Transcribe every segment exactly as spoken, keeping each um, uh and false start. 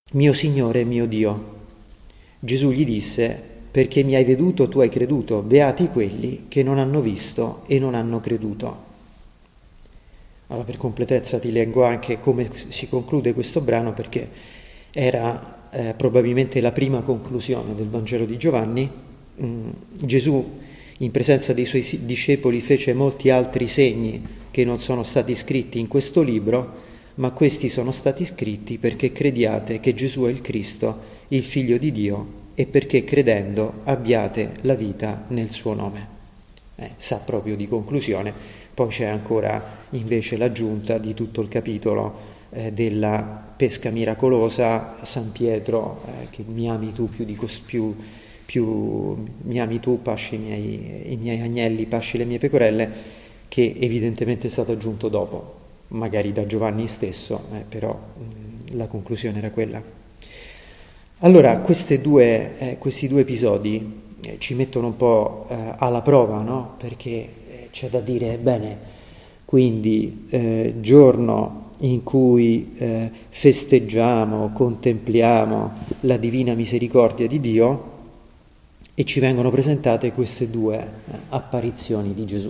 mio Signore e mio Dio. Gesù gli disse: perché mi hai veduto tu hai creduto, beati quelli che non hanno visto e non hanno creduto. Allora, per completezza ti leggo anche come si conclude questo brano, perché era eh, probabilmente la prima conclusione del Vangelo di Giovanni. Mm, Gesù, in presenza dei suoi discepoli, fece molti altri segni che non sono stati scritti in questo libro, ma questi sono stati scritti perché crediate che Gesù è il Cristo, il Figlio di Dio, e perché credendo abbiate la vita nel suo nome. Eh, sa proprio di conclusione. Poi c'è ancora invece l'aggiunta di tutto il capitolo eh, della pesca miracolosa, San Pietro, eh, che mi ami tu più di cos- più, più mi ami tu, pasci i miei, i miei agnelli, pasci le mie pecorelle, che evidentemente è stato aggiunto dopo, magari da Giovanni stesso, eh, però mh, la conclusione era quella. Allora, queste due, eh, questi due episodi eh, ci mettono un po' eh, alla prova, no? Perché eh, c'è da dire, bene, quindi eh, giorno in cui eh, festeggiamo, contempliamo la divina misericordia di Dio, e ci vengono presentate queste due eh, apparizioni di Gesù.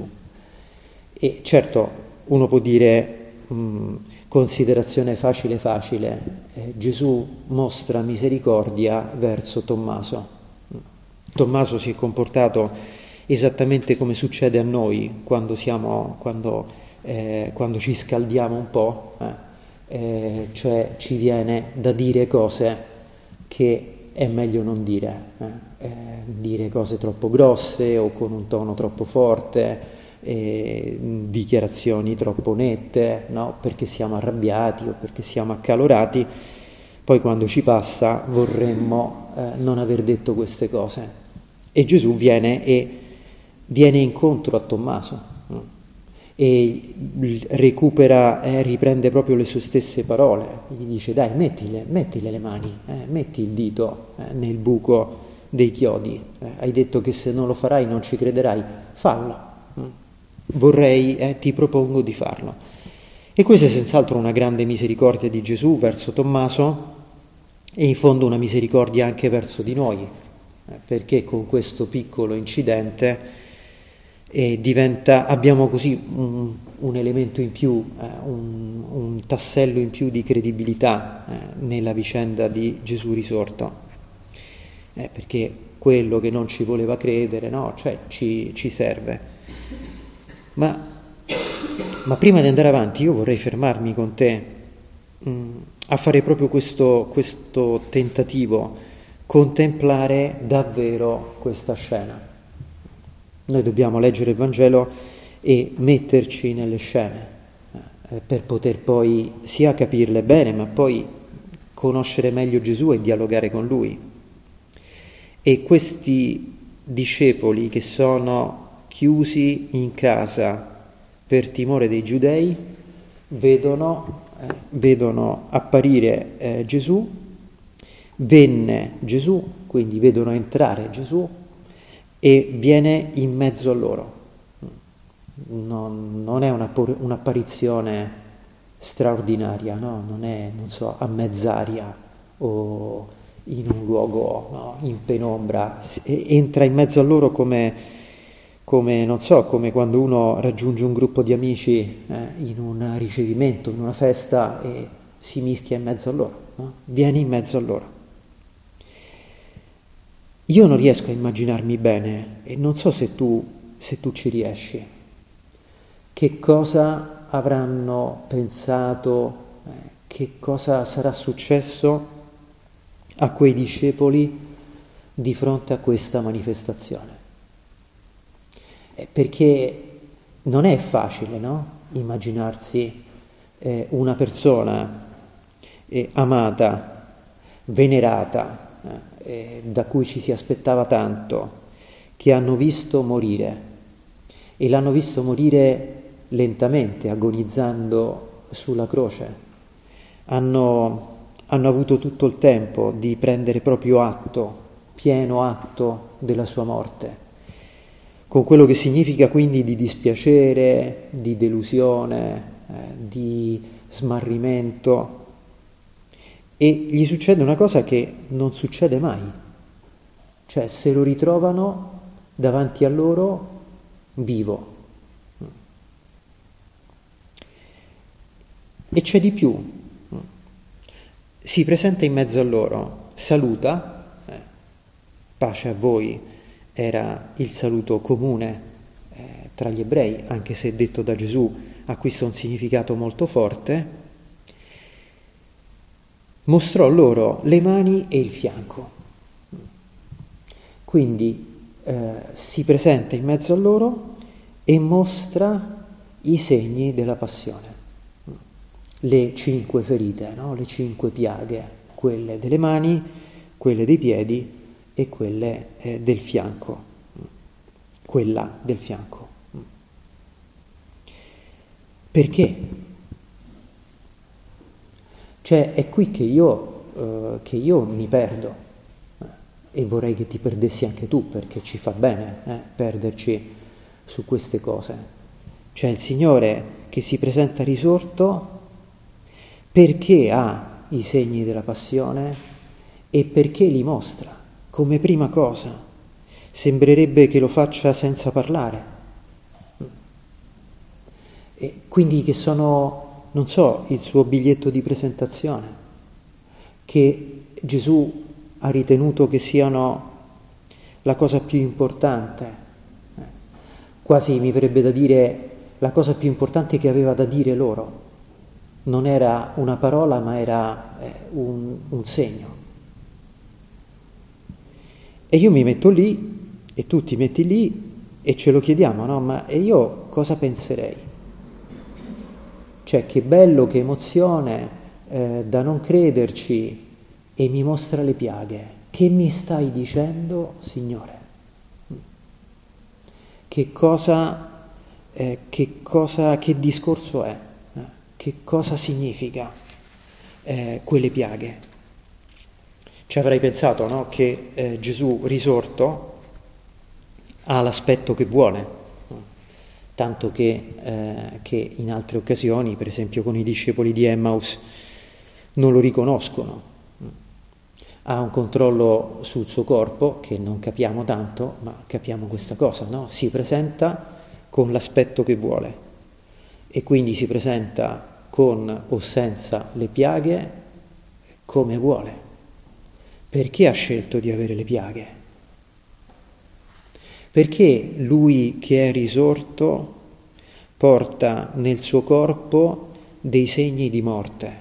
E certo, uno può dire, mh, considerazione facile facile, eh, Gesù mostra misericordia verso Tommaso. Tommaso si è comportato esattamente come succede a noi quando, siamo, quando, eh, quando ci scaldiamo un po', eh, eh, cioè ci viene da dire cose che è meglio non dire, eh, eh, dire cose troppo grosse o con un tono troppo forte, eh, dichiarazioni troppo nette, no? Perché siamo arrabbiati o perché siamo accalorati, poi quando ci passa vorremmo eh, non aver detto queste cose. E Gesù viene e viene incontro a Tommaso, no? E recupera, eh, riprende proprio le sue stesse parole, gli dice: dai, mettile, mettile le mani, eh, metti il dito eh, nel buco dei chiodi, eh, hai detto che se non lo farai non ci crederai, fallo. Vorrei, eh, ti propongo di farlo. E questa è senz'altro una grande misericordia di Gesù verso Tommaso, e in fondo una misericordia anche verso di noi, eh, perché con questo piccolo incidente eh, diventa, abbiamo così un, un elemento in più, eh, un, un tassello in più di credibilità eh, nella vicenda di Gesù risorto, eh, perché quello che non ci voleva credere, no, cioè ci, ci serve. Ma, ma prima di andare avanti io vorrei fermarmi con te mh, a fare proprio questo, questo tentativo, contemplare davvero questa scena. Noi dobbiamo leggere il Vangelo e metterci nelle scene eh, per poter poi sia capirle bene, ma poi conoscere meglio Gesù e dialogare con Lui. E questi discepoli che sono chiusi in casa per timore dei giudei, vedono, eh, vedono apparire eh, Gesù, venne Gesù, quindi vedono entrare Gesù e viene in mezzo a loro. Non, non è una, un'apparizione straordinaria, no? Non è, non so, a mezz'aria o in un luogo, no, in penombra, entra in mezzo a loro come come, non so, come quando uno raggiunge un gruppo di amici eh, in un ricevimento, in una festa, e si mischia in mezzo a loro, no? Viene in mezzo a loro. Io non riesco a immaginarmi bene, e non so se tu, se tu ci riesci, che cosa avranno pensato, eh, che cosa sarà successo a quei discepoli di fronte a questa manifestazione. Perché non è facile, no? Immaginarsi eh, una persona eh, amata, venerata, eh, da cui ci si aspettava tanto, che hanno visto morire, e l'hanno visto morire lentamente, agonizzando sulla croce. Hanno, hanno avuto tutto il tempo di prendere proprio atto, pieno atto della sua morte, con quello che significa quindi di dispiacere, di delusione, eh, di smarrimento, e gli succede una cosa che non succede mai, cioè se lo ritrovano davanti a loro vivo. E c'è di più, si presenta in mezzo a loro, saluta, eh, pace a voi, era il saluto comune eh, tra gli ebrei, anche se detto da Gesù acquista un significato molto forte, mostrò loro le mani e il fianco. Quindi eh, si presenta in mezzo a loro e mostra i segni della passione. Le cinque ferite, no? Le cinque piaghe, quelle delle mani, quelle dei piedi e quelle eh, del fianco, quella del fianco. Perché? Cioè è qui che io, eh, che io mi perdo e vorrei che ti perdessi anche tu, perché ci fa bene eh, perderci su queste cose. Cioè il Signore che si presenta risorto perché ha i segni della passione e perché li mostra come prima cosa. Sembrerebbe che lo faccia senza parlare. E quindi che sono, non so, il suo biglietto di presentazione, che Gesù ha ritenuto che siano la cosa più importante, quasi mi verrebbe da dire la cosa più importante che aveva da dire loro. Non era una parola, ma era eh, un, un segno. E io mi metto lì, e tu ti metti lì, e ce lo chiediamo, no? Ma e io cosa penserei? Cioè, che bello, che emozione, eh, da non crederci, e mi mostra le piaghe. Che mi stai dicendo, Signore? Che cosa, eh, che cosa, che discorso è? Che cosa significa eh, quelle piaghe? Ci avrei pensato, no? Che eh, Gesù risorto ha l'aspetto che vuole, no? Tanto che, eh, che in altre occasioni, per esempio con i discepoli di Emmaus, non lo riconoscono. Ha un controllo sul suo corpo che non capiamo tanto, ma capiamo questa cosa, no? Si presenta con l'aspetto che vuole. E quindi si presenta con o senza le piaghe come vuole. Perché ha scelto di avere le piaghe? Perché lui che è risorto porta nel suo corpo dei segni di morte?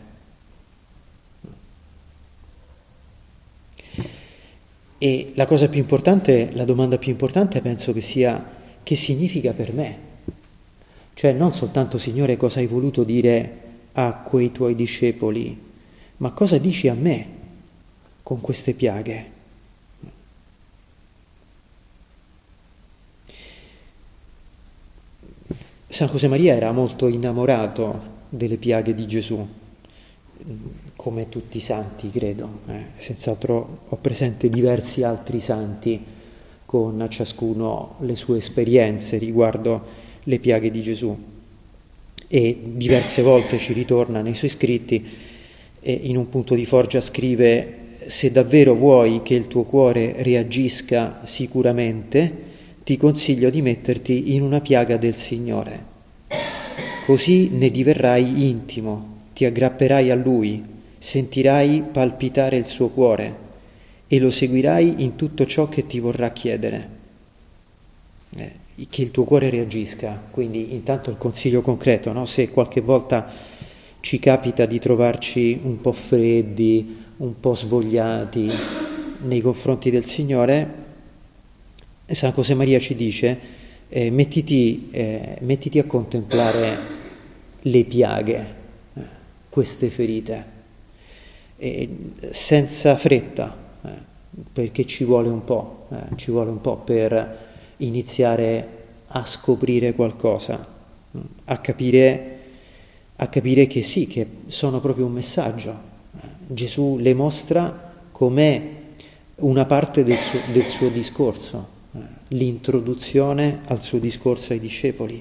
E la cosa più importante, la domanda più importante penso che sia: che significa per me? Cioè non soltanto, Signore, cosa hai voluto dire a quei tuoi discepoli, ma cosa dici a me con queste piaghe? San Josemaria era molto innamorato delle piaghe di Gesù, come tutti i santi, credo. Eh, senz'altro ho presente diversi altri santi con ciascuno le sue esperienze riguardo le piaghe di Gesù, e diverse volte ci ritorna nei suoi scritti, e in un punto di forgia scrive: se davvero vuoi che il tuo cuore reagisca sicuramente, ti consiglio di metterti in una piaga del Signore, così ne diverrai intimo, ti aggrapperai a Lui, sentirai palpitare il suo cuore e lo seguirai in tutto ciò che ti vorrà chiedere. Eh, che il tuo cuore reagisca, quindi intanto il consiglio concreto, no? Se qualche volta ci capita di trovarci un po' freddi, un po' svogliati nei confronti del Signore, San Josemaria ci dice eh, mettiti, eh, mettiti a contemplare le piaghe, eh, queste ferite, eh, senza fretta, eh, perché ci vuole un po', eh, ci vuole un po' per iniziare a scoprire qualcosa, a capire, a capire che sì, che sono proprio un messaggio. Gesù le mostra com'è una parte del suo, del suo discorso, l'introduzione al suo discorso ai discepoli.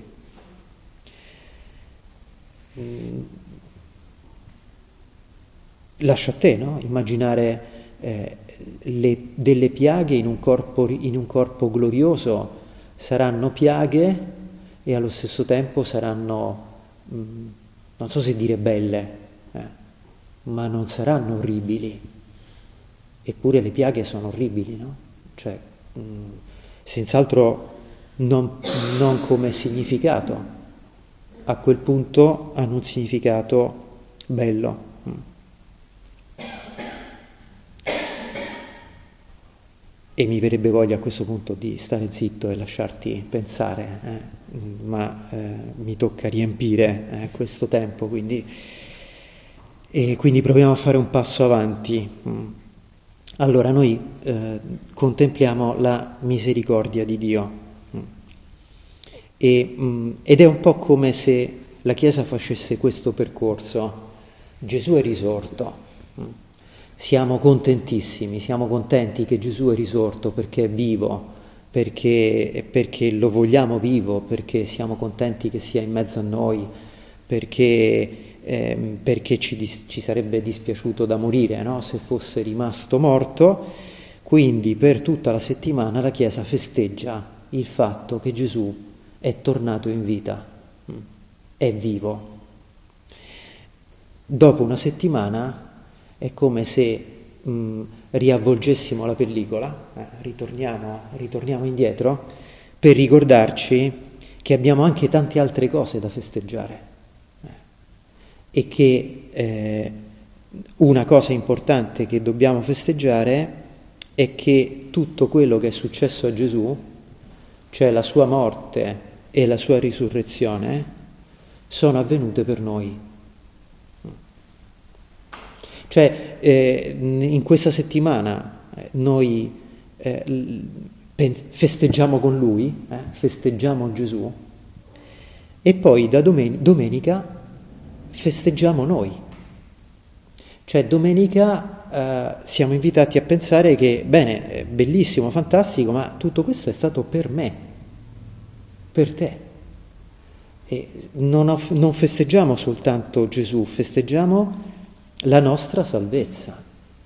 lascia a te, no? Immaginare eh, le, delle piaghe in un, corpo, in un corpo glorioso saranno piaghe e allo stesso tempo saranno, mh, non so se dire belle, eh, ma non saranno orribili. Eppure le piaghe sono orribili, no? Cioè, mh, senz'altro non, non come significato. A quel punto hanno un significato bello. Mm. E mi verrebbe voglia a questo punto di stare zitto e lasciarti pensare, eh? ma eh, mi tocca riempire eh, questo tempo, quindi, e quindi proviamo a fare un passo avanti. Mm. Allora noi eh, contempliamo la misericordia di Dio. E, mh, ed è un po' come se la Chiesa facesse questo percorso. Gesù è risorto, mh. Siamo contentissimi, siamo contenti che Gesù è risorto perché è vivo, perché, perché lo vogliamo vivo, perché siamo contenti che sia in mezzo a noi, perché, eh, perché ci, dis- ci sarebbe dispiaciuto da morire, no? Se fosse rimasto morto. Quindi per tutta la settimana la Chiesa festeggia il fatto che Gesù è tornato in vita, è vivo. Dopo una settimana è come se mh, riavvolgessimo la pellicola, eh, ritorniamo, ritorniamo indietro per ricordarci che abbiamo anche tante altre cose da festeggiare eh, e che eh, una cosa importante che dobbiamo festeggiare è che tutto quello che è successo a Gesù, cioè la sua morte e la sua risurrezione, sono avvenute per noi. Cioè, eh, in questa settimana eh, noi eh, festeggiamo con Lui, eh, festeggiamo Gesù, e poi da domen- domenica festeggiamo noi. Cioè, domenica eh, siamo invitati a pensare che, bene, è bellissimo, fantastico, ma tutto questo è stato per me, per te. E non, ho, non festeggiamo soltanto Gesù, festeggiamo la nostra salvezza.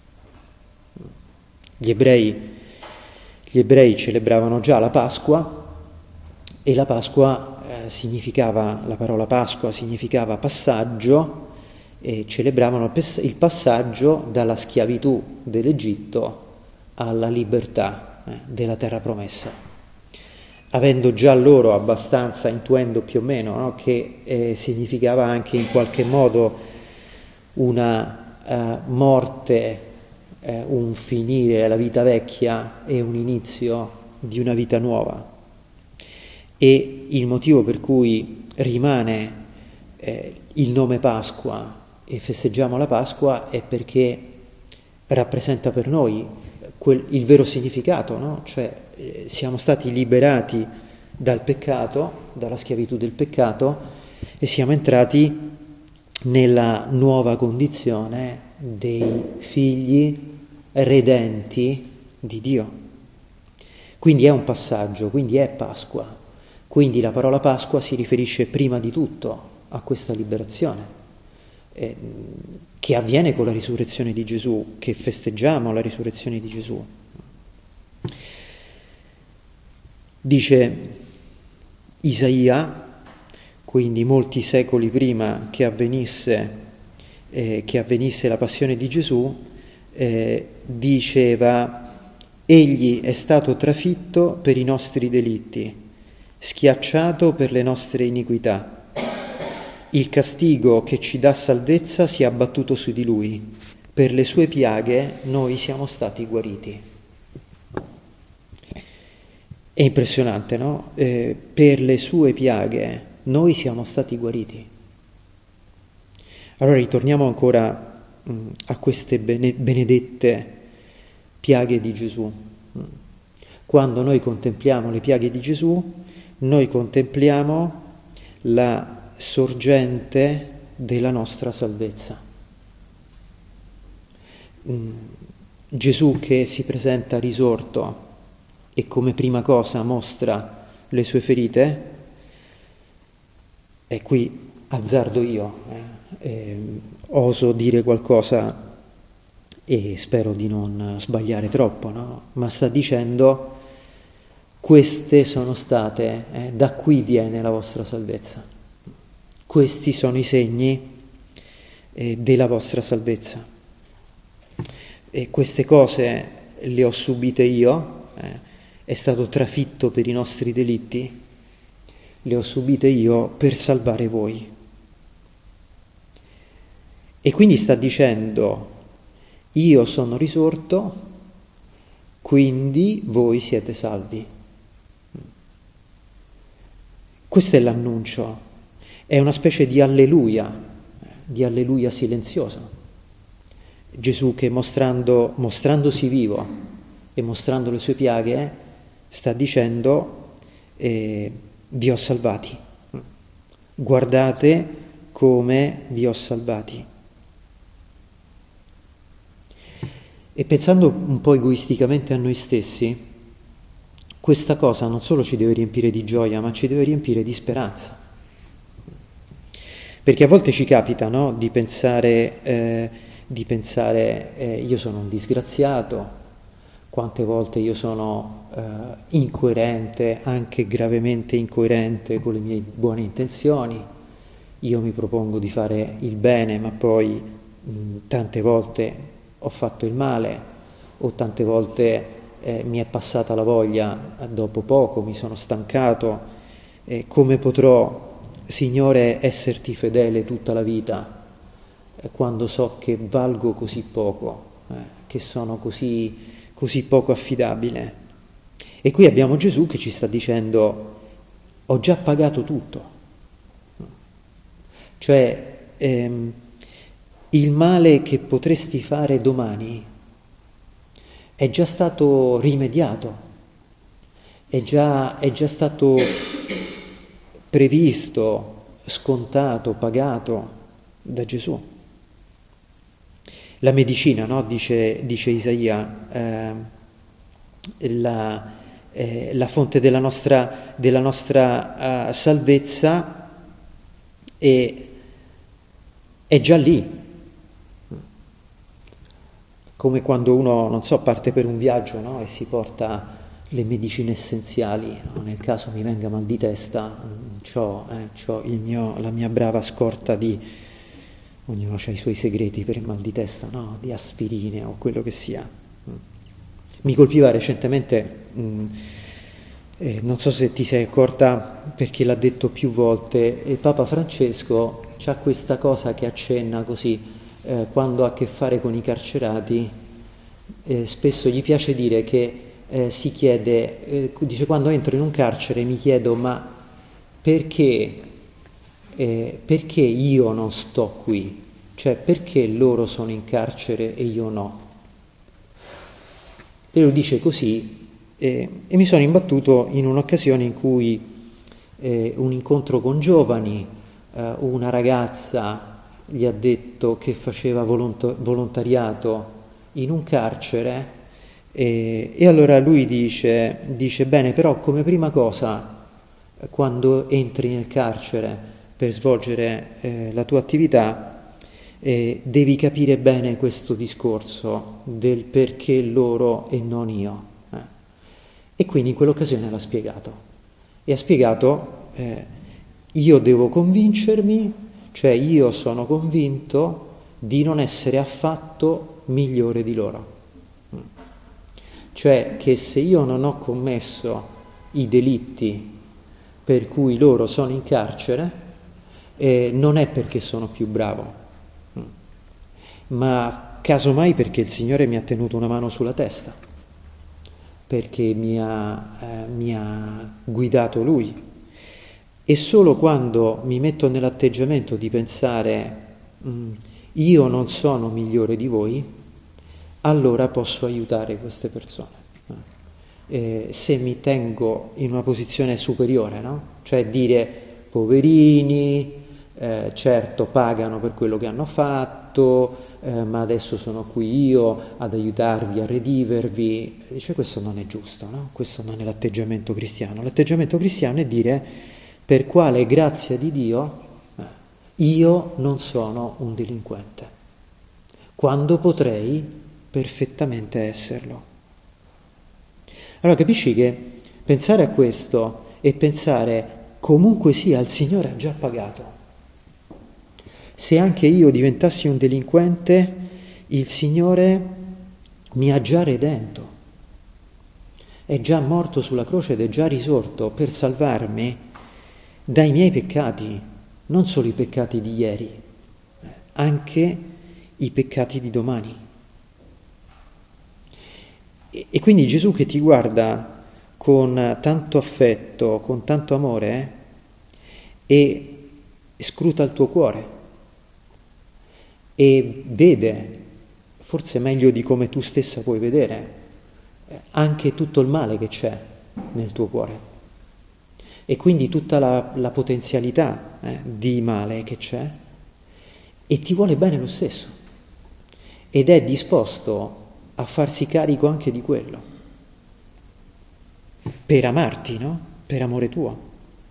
Gli ebrei, gli ebrei celebravano già la Pasqua e la Pasqua eh, significava, la parola Pasqua significava passaggio, e celebravano il passaggio dalla schiavitù dell'Egitto alla libertà eh, della terra promessa. Avendo già loro abbastanza, intuendo più o meno, no, che eh, significava anche in qualche modo una uh, morte, eh, un finire la vita vecchia e un inizio di una vita nuova. E il motivo per cui rimane eh, il nome Pasqua e festeggiamo la Pasqua è perché rappresenta per noi quel, il vero significato, no? Cioè eh, siamo stati liberati dal peccato, dalla schiavitù del peccato, e siamo entrati nella nuova condizione dei figli redenti di Dio. Quindi è un passaggio, quindi è Pasqua. Quindi la parola Pasqua si riferisce prima di tutto a questa liberazione eh, che avviene con la risurrezione di Gesù, che festeggiamo la risurrezione di Gesù. Dice Isaia, quindi molti secoli prima che avvenisse, eh, che avvenisse la passione di Gesù, eh, diceva: egli è stato trafitto per i nostri delitti, schiacciato per le nostre iniquità. Il castigo che ci dà salvezza si è abbattuto su di lui, per le sue piaghe noi siamo stati guariti. È impressionante, no? Eh, per le sue piaghe noi siamo stati guariti. Allora ritorniamo ancora mh, a queste bene, benedette piaghe di Gesù. Quando noi contempliamo le piaghe di Gesù, noi contempliamo la sorgente della nostra salvezza. Mm, Gesù che si presenta risorto e come prima cosa mostra le sue ferite, e qui azzardo io, eh, eh, oso dire qualcosa e spero di non sbagliare troppo, no? Ma sta dicendo: queste sono state, eh, da qui viene la vostra salvezza. Questi sono i segni eh, della vostra salvezza. E queste cose le ho subite io, eh, è stato trafitto per i nostri delitti, le ho subite io per salvare voi. E quindi sta dicendo: io sono risorto, quindi voi siete salvi. Questo è l'annuncio, è una specie di alleluia, di alleluia silenzioso. Gesù che mostrando, mostrandosi vivo e mostrando le sue piaghe sta dicendo: eh, vi ho salvati, guardate come vi ho salvati. E pensando un po' egoisticamente a noi stessi, questa cosa non solo ci deve riempire di gioia, ma ci deve riempire di speranza. Perché a volte ci capita, no, di pensare, eh, di pensare eh, io sono un disgraziato, quante volte io sono eh, incoerente, anche gravemente incoerente con le mie buone intenzioni, io mi propongo di fare il bene, ma poi mh, tante volte ho fatto il male, o tante volte eh, mi è passata la voglia dopo poco, mi sono stancato, eh, come potrò, Signore, esserti fedele tutta la vita eh, quando so che valgo così poco, eh, che sono così, così poco affidabile? E qui abbiamo Gesù che ci sta dicendo: ho già pagato tutto. Cioè, ehm, il male che potresti fare domani è già stato rimediato, è già, è già stato previsto, scontato, pagato da Gesù. La medicina, no? Dice, dice Isaia, eh, la, eh, la fonte della nostra, della nostra uh, salvezza è, è già lì. Come quando uno, non so, parte per un viaggio, no? E si porta le medicine essenziali, no? Nel caso mi venga mal di testa, c'ho, eh, c'ho il mio, la mia brava scorta di, ognuno ha i suoi segreti per il mal di testa, no? Di aspirine o quello che sia. Mi colpiva recentemente, mh, eh, non so se ti sei accorta perché l'ha detto più volte, e Papa Francesco c'ha questa cosa che accenna così, eh, quando ha a che fare con i carcerati, eh, spesso gli piace dire che eh, si chiede, eh, dice: quando entro in un carcere mi chiedo ma perché, eh, perché io non sto qui? Cioè perché loro sono in carcere e io no? E lo dice così, eh, e mi sono imbattuto in un'occasione in cui eh, un incontro con giovani, eh, una ragazza gli ha detto che faceva volont- volontariato in un carcere, e, e allora lui dice, dice bene, però come prima cosa quando entri nel carcere per svolgere eh, la tua attività eh, devi capire bene questo discorso del perché loro e non io. Eh. E quindi in quell'occasione l'ha spiegato. E ha spiegato, eh, io devo convincermi, cioè io sono convinto di non essere affatto migliore di loro. Cioè che se io non ho commesso i delitti per cui loro sono in carcere, eh, non è perché sono più bravo, ma casomai perché il Signore mi ha tenuto una mano sulla testa, perché mi ha, eh, mi ha guidato Lui. E solo quando mi metto nell'atteggiamento di pensare mh, io non sono migliore di voi, allora posso aiutare queste persone. Eh, se mi tengo in una posizione superiore, no? Cioè dire poverini, eh, certo pagano per quello che hanno fatto, eh, ma adesso sono qui io ad aiutarvi a redivervi, dice questo non è giusto, no? Questo non è l'atteggiamento cristiano. L'atteggiamento cristiano è dire: per quale grazia di Dio io non sono un delinquente, quando potrei perfettamente esserlo. Allora capisci che pensare a questo e pensare comunque sia il Signore ha già pagato. Se anche io diventassi un delinquente, il Signore mi ha già redento. È già morto sulla croce ed è già risorto per salvarmi dai miei peccati, non solo i peccati di ieri, anche i peccati di domani. E, e quindi Gesù che ti guarda con tanto affetto, con tanto amore, eh, e scruta il tuo cuore e vede, forse meglio di come tu stessa puoi vedere, eh, anche tutto il male che c'è nel tuo cuore e quindi tutta la, la potenzialità eh, di male che c'è, e ti vuole bene lo stesso ed è disposto a farsi carico anche di quello per amarti, no? Per amore tuo.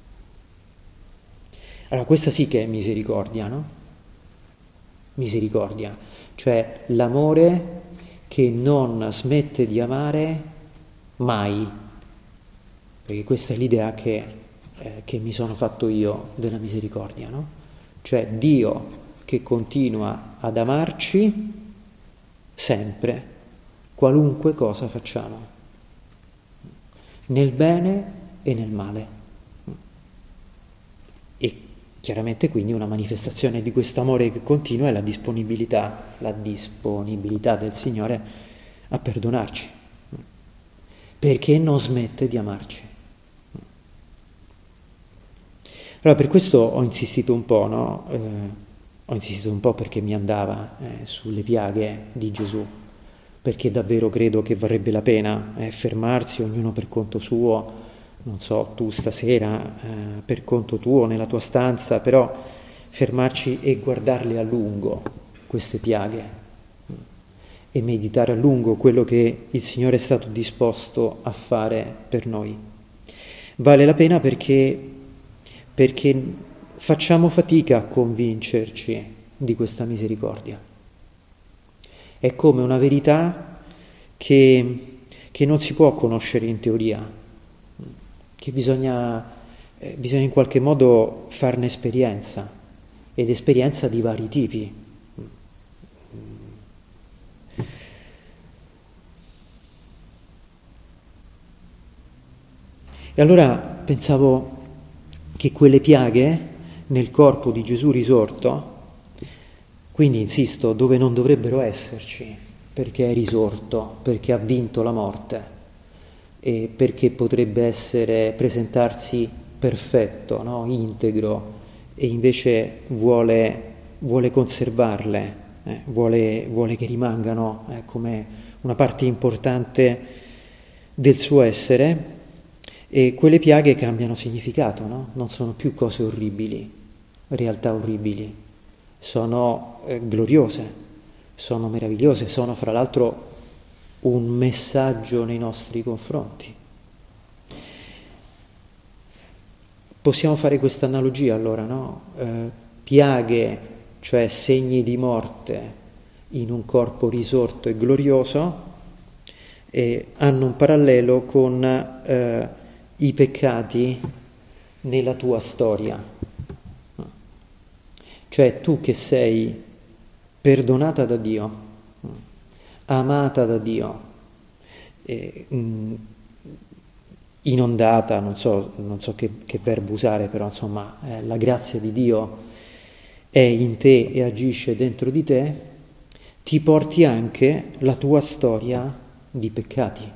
Allora questa sì che è misericordia, no? Misericordia, cioè l'amore che non smette di amare mai, perché questa è l'idea che, eh, che mi sono fatto io della misericordia, no? Cioè Dio che continua ad amarci sempre, qualunque cosa facciamo, nel bene e nel male. E chiaramente quindi una manifestazione di questo amore che continua è la disponibilità, la disponibilità del Signore a perdonarci, perché non smette di amarci. Allora per questo ho insistito un po', no? Eh, ho insistito un po' perché mi andava eh, sulle piaghe di Gesù, perché davvero credo che varrebbe la pena eh, fermarsi, ognuno per conto suo, non so, tu stasera eh, per conto tuo, nella tua stanza, però fermarci e guardarle a lungo, queste piaghe, e meditare a lungo quello che il Signore è stato disposto a fare per noi. Vale la pena perché, perché facciamo fatica a convincerci di questa misericordia. È come una verità che, che non si può conoscere in teoria, che bisogna, eh, bisogna in qualche modo farne esperienza, ed esperienza di vari tipi. E allora pensavo che quelle piaghe nel corpo di Gesù risorto, quindi insisto, dove non dovrebbero esserci, perché è risorto, perché ha vinto la morte, e perché potrebbe essere, presentarsi perfetto, no? Integro, e invece vuole, vuole conservarle, eh? vuole, vuole che rimangano eh, come una parte importante del suo essere, e quelle piaghe cambiano significato, no? Non sono più cose orribili, realtà orribili, sono eh, gloriose, sono meravigliose, sono fra l'altro un messaggio nei nostri confronti. Possiamo fare questa analogia allora, no? Eh, piaghe, cioè segni di morte in un corpo risorto e glorioso, eh, hanno un parallelo con eh, i peccati nella tua storia. Cioè tu che sei perdonata da Dio, amata da Dio, eh, mh, inondata, non so, non so che, che verbo usare, però insomma eh, la grazia di Dio è in te e agisce dentro di te, ti porti anche la tua storia di peccati.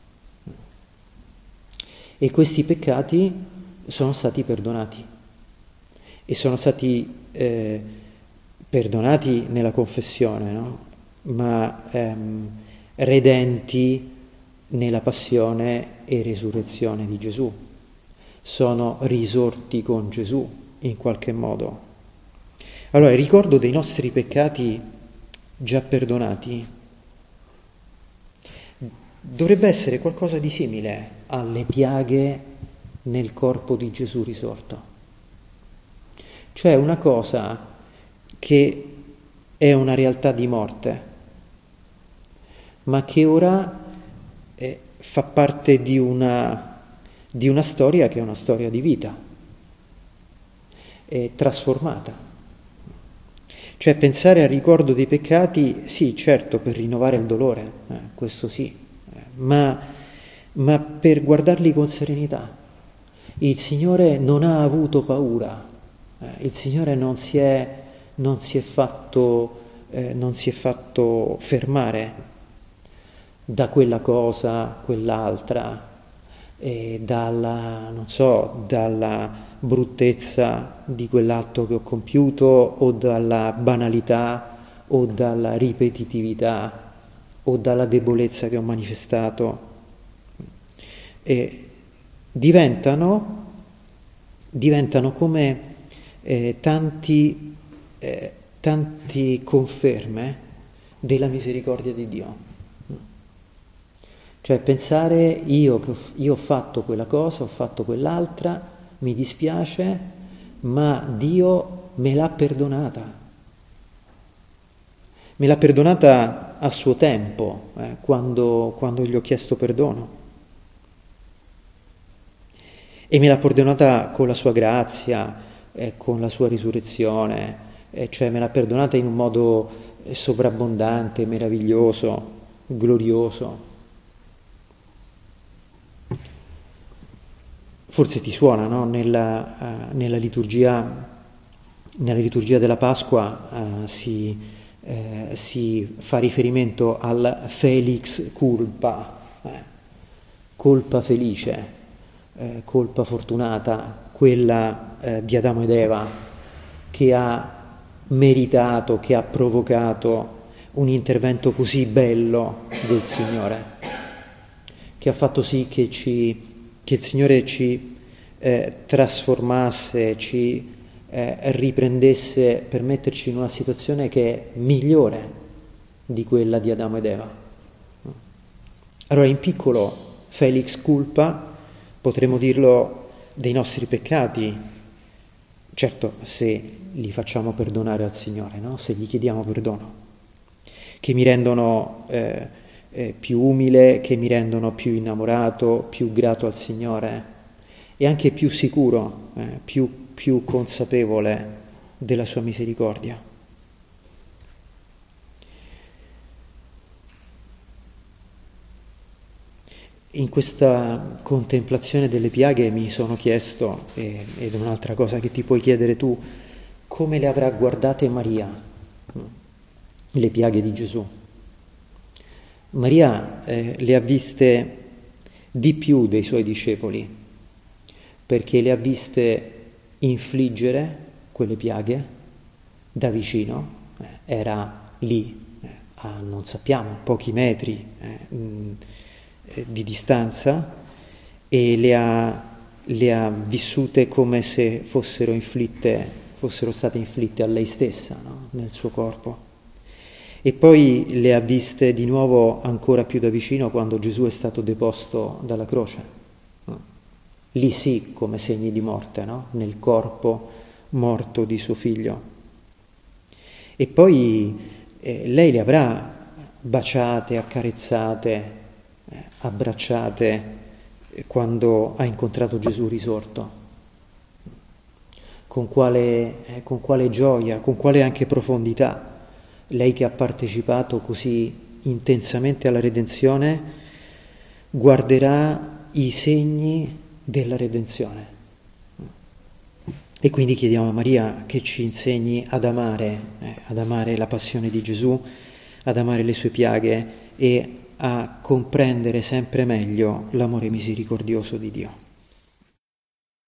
E questi peccati sono stati perdonati e sono stati eh, perdonati nella confessione, no? Ma ehm, redenti nella passione e resurrezione di Gesù. Sono risorti con Gesù in qualche modo. Allora, il ricordo dei nostri peccati già perdonati dovrebbe essere qualcosa di simile alle piaghe nel corpo di Gesù risorto. Cioè una cosa che è una realtà di morte, ma che ora eh, fa parte di una, di una storia che è una storia di vita, è trasformata. Cioè pensare al ricordo dei peccati, sì, certo, per rinnovare il dolore, eh, questo sì, eh, ma, ma per guardarli con serenità. Il Signore non ha avuto paura, eh, il Signore non si è, non si è fatto, eh, non si è fatto fermare da quella cosa, quell'altra, e dalla, non so, dalla bruttezza di quell'atto che ho compiuto o dalla banalità o dalla ripetitività o dalla debolezza che ho manifestato. E diventano, diventano come eh, tanti, eh, tanti conferme della misericordia di Dio. Cioè pensare io che ho, io ho fatto quella cosa, ho fatto quell'altra, mi dispiace, ma Dio me l'ha perdonata. Me l'ha perdonata a suo tempo, eh, quando, quando gli ho chiesto perdono. E me l'ha perdonata con la sua grazia, eh, con la sua risurrezione, eh, cioè me l'ha perdonata in un modo sovrabbondante, meraviglioso, glorioso. Forse ti suona, no? Nella, uh, nella, liturgia, nella liturgia della Pasqua uh, si, uh, si fa riferimento al Felix culpa, eh? colpa felice, eh, colpa fortunata, quella eh, di Adamo ed Eva, che ha meritato, che ha provocato un intervento così bello del Signore, che ha fatto sì che ci... che il Signore ci eh, trasformasse, ci eh, riprendesse per metterci in una situazione che è migliore di quella di Adamo ed Eva. Allora in piccolo Felix culpa, potremmo dirlo dei nostri peccati, certo se li facciamo perdonare al Signore, no? Se gli chiediamo perdono, che mi rendono... Eh, Eh, più umile, che mi rendono più innamorato, più grato al Signore e anche più sicuro, eh, più, più consapevole della sua misericordia. In questa contemplazione delle piaghe mi sono chiesto, eh, ed è un'altra cosa che ti puoi chiedere tu, come le avrà guardate Maria, le piaghe di Gesù. Maria eh, le ha viste di più dei suoi discepoli, perché le ha viste infliggere quelle piaghe da vicino, eh, era lì, eh, a non sappiamo, pochi metri eh, mh, eh, di distanza, e le ha, le ha vissute come se fossero inflitte, fossero state inflitte a lei stessa, no? Nel suo corpo. E poi le ha viste di nuovo ancora più da vicino quando Gesù è stato deposto dalla croce. Lì sì, come segni di morte, no? Nel corpo morto di suo figlio. E poi eh, lei le avrà baciate, accarezzate, eh, abbracciate eh, quando ha incontrato Gesù risorto. Con quale, eh, con quale gioia, con quale anche profondità. Lei che ha partecipato così intensamente alla redenzione, guarderà i segni della redenzione. E quindi chiediamo a Maria che ci insegni ad amare, eh, ad amare la passione di Gesù, ad amare le sue piaghe e a comprendere sempre meglio l'amore misericordioso di Dio.